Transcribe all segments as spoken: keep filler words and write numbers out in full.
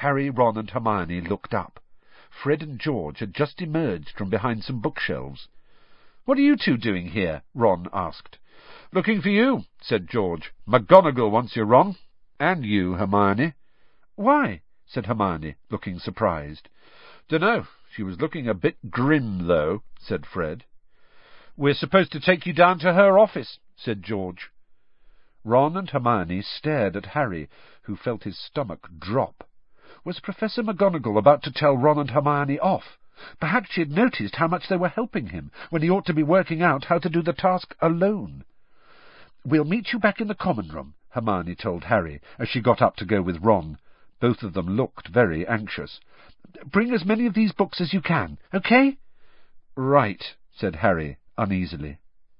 Harry, Ron, and Hermione looked up. Fred and George had just emerged from behind some bookshelves. "What are you two doing here?" Ron asked. "Looking for you," said George. "McGonagall wants you, Ron. And you, Hermione." "Why?" said Hermione, looking surprised. "Dunno. She was looking a bit grim, though," said Fred. "We're supposed to take you down to her office," said George. Ron and Hermione stared at Harry, who felt his stomach drop. Was Professor McGonagall about to tell Ron and Hermione off? Perhaps she had noticed how much they were helping him, when he ought to be working out how to do the task alone. "We'll meet you back in the common room," Hermione told Harry, as she got up to go with Ron. Both of them looked very anxious. "Bring as many of these books as you can, okay?" "Right," said Harry uneasily.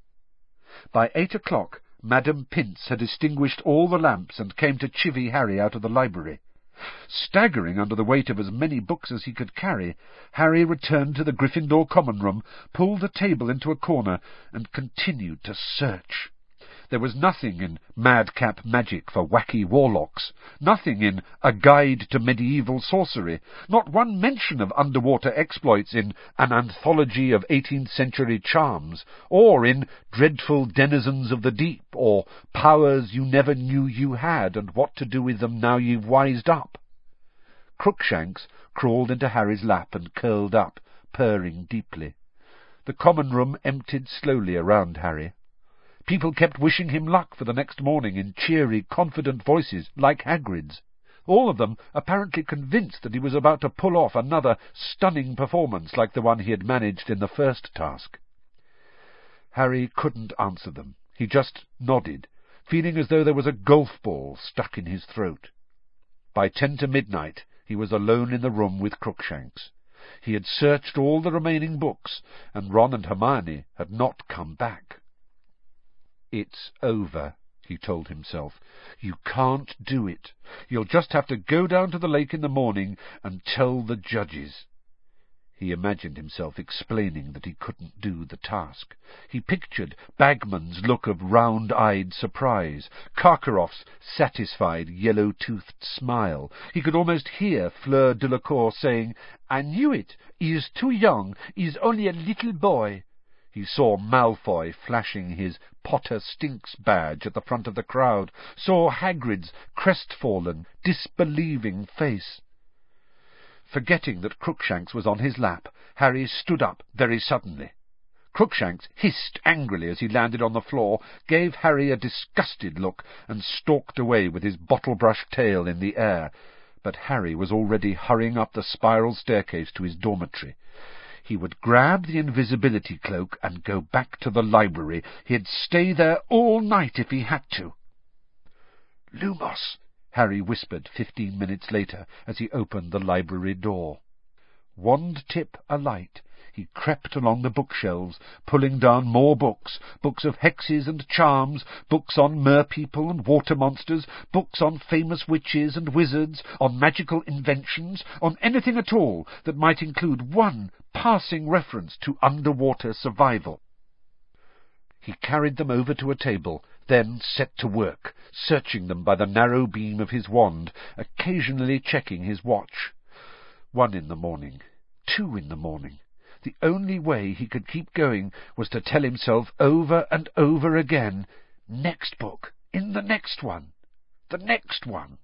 By eight o'clock, Madame Pince had extinguished all the lamps and came to chivvy Harry out of the library. Staggering under the weight of as many books as he could carry, Harry returned to the Gryffindor common room, pulled the table into a corner, and continued to search. There was nothing in Madcap Magic for Wacky Warlocks, nothing in A Guide to Medieval Sorcery, not one mention of underwater exploits in An Anthology of eighteenth Century Charms, or in Dreadful Denizens of the Deep, or Powers You Never Knew You Had, and What to Do with Them Now You've Wised Up. Crookshanks crawled into Harry's lap and curled up, purring deeply. The common room emptied slowly around Harry. People kept wishing him luck for the next morning in cheery, confident voices, like Hagrid's. All of them apparently convinced that he was about to pull off another stunning performance like the one he had managed in the first task. Harry couldn't answer them. He just nodded, feeling as though there was a golf ball stuck in his throat. By ten to midnight he was alone in the room with Crookshanks. He had searched all the remaining books, and Ron and Hermione had not come back. "It's over," he told himself. "You can't do it. You'll just have to go down to the lake in the morning and tell the judges." He imagined himself explaining that he couldn't do the task. He pictured Bagman's look of round-eyed surprise, Karkaroff's satisfied, yellow-toothed smile. He could almost hear Fleur Delacour saying, "I knew it. He is too young. He is only a little boy." He saw Malfoy flashing his Potter Stinks badge at the front of the crowd, saw Hagrid's crestfallen, disbelieving face. Forgetting that Crookshanks was on his lap, Harry stood up very suddenly. Crookshanks hissed angrily as he landed on the floor, gave Harry a disgusted look, and stalked away with his bottle-brush tail in the air. But Harry was already hurrying up the spiral staircase to his dormitory. He would grab the invisibility cloak and go back to the library. He'd stay there all night if he had to. "Lumos," Harry whispered fifteen minutes later as he opened the library door. Wand tip alight, he crept along the bookshelves, pulling down more books, books of hexes and charms, books on merpeople and water monsters, books on famous witches and wizards, on magical inventions, on anything at all that might include one passing reference to underwater survival. He carried them over to a table, then set to work, searching them by the narrow beam of his wand, occasionally checking his watch. One in the morning, two in the morning. The only way he could keep going was to tell himself over and over again, "Next book, in the next one, the next one."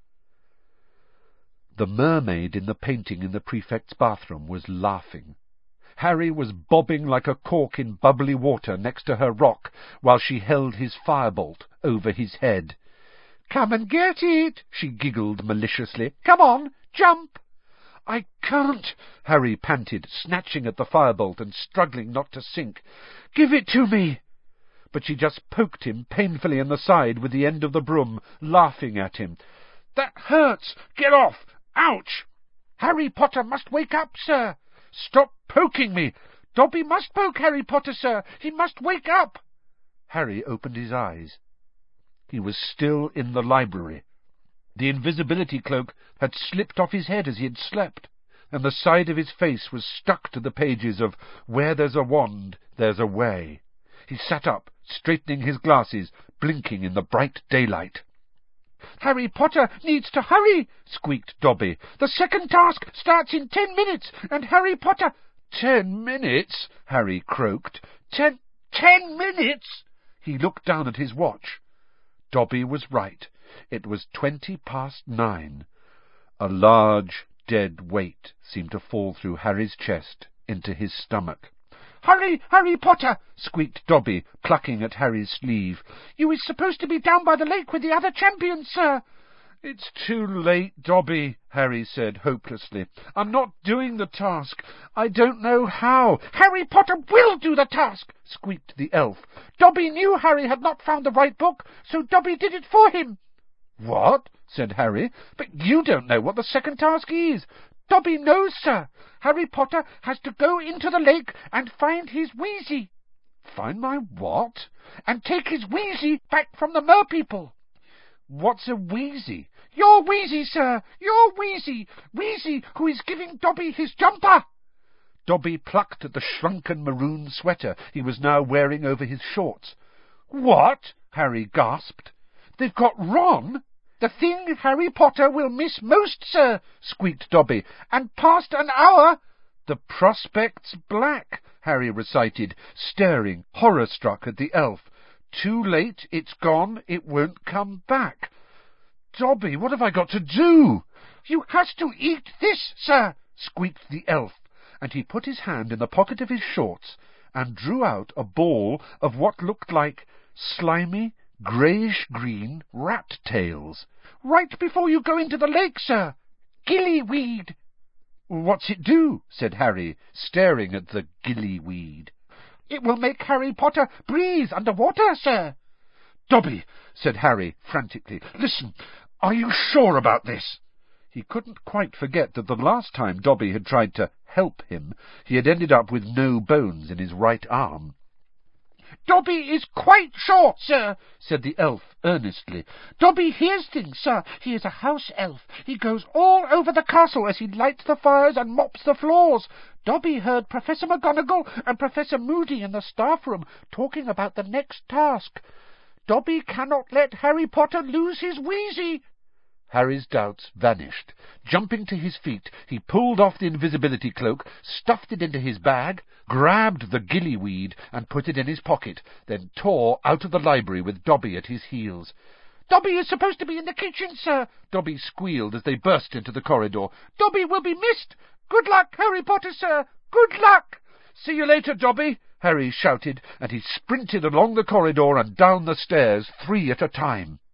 The mermaid in the painting in the prefect's bathroom was laughing. Harry was bobbing like a cork in bubbly water next to her rock, while she held his firebolt over his head. "Come and get it," she giggled maliciously. "Come on, jump." "I can't," Harry panted, snatching at the firebolt and struggling not to sink. "Give it to me." But she just poked him painfully in the side with the end of the broom, laughing at him. "That hurts! Get off! Ouch!" "Harry Potter must wake up, sir." "Stop poking me!" "Dobby must poke Harry Potter, sir. He must wake up." Harry opened his eyes. He was still in the library. The invisibility cloak had slipped off his head as he had slept, and the side of his face was stuck to the pages of Where There's a Wand, There's a Way. He sat up, straightening his glasses, blinking in the bright daylight. Harry Potter needs to hurry, squeaked Dobby. The second task starts in ten minutes, and Harry Potter... Ten minutes? Harry croaked. Ten... ten minutes? He looked down at his watch. Dobby was right. It was twenty past nine. A large, dead weight seemed to fall through Harry's chest into his stomach. "Hurry, Harry Potter!" squeaked Dobby, plucking at Harry's sleeve. "You is supposed to be down by the lake with the other champions, sir." "It's too late, Dobby," Harry said hopelessly. "I'm not doing the task. I don't know how." "Harry Potter will do the task," squeaked the elf. "Dobby knew Harry had not found the right book, so Dobby did it for him." "What?" said Harry. "But you don't know what the second task is." "Dobby knows, sir. Harry Potter has to go into the lake and find his Weasley." "Find my what?" "And take his Weasley back from the Merpeople." "What's a Weasley?" "Your Weasley, sir. Your Weasley. Weasley, who is giving Dobby his jumper." Dobby plucked at the shrunken maroon sweater he was now wearing over his shorts. "What?" Harry gasped. "They've got Ron?" "The thing Harry Potter will miss most, sir," squeaked Dobby, "and past an hour—" "The prospect's black," Harry recited, staring, horror-struck, at the elf. "Too late, it's gone, it won't come back. Dobby, what have I got to do?" "You has to eat this, sir," squeaked the elf, and he put his hand in the pocket of his shorts and drew out a ball of what looked like slimy, greyish-green rat-tails. "Right before you go into the lake, sir. Gillyweed." "What's it do?" said Harry, staring at the gillyweed. "It will make Harry Potter breathe under water, sir." "Dobby," said Harry frantically, "listen, are you sure about this?" He couldn't quite forget that the last time Dobby had tried to help him, he had ended up with no bones in his right arm. "Dobby is quite sure, sir," said the elf earnestly. "Dobby hears things, sir. He is a house elf. He goes all over the castle as he lights the fires and mops the floors. Dobby heard Professor McGonagall and Professor Moody in the staff room talking about the next task. Dobby cannot let Harry Potter lose his Weasley." Harry's doubts vanished. Jumping to his feet, he pulled off the invisibility cloak, stuffed it into his bag, grabbed the gillyweed and put it in his pocket, then tore out of the library with Dobby at his heels. "Dobby is supposed to be in the kitchen, sir," Dobby squealed as they burst into the corridor. "Dobby will be missed. Good luck, Harry Potter, sir. Good luck." "See you later, Dobby," Harry shouted, and he sprinted along the corridor and down the stairs, three at a time.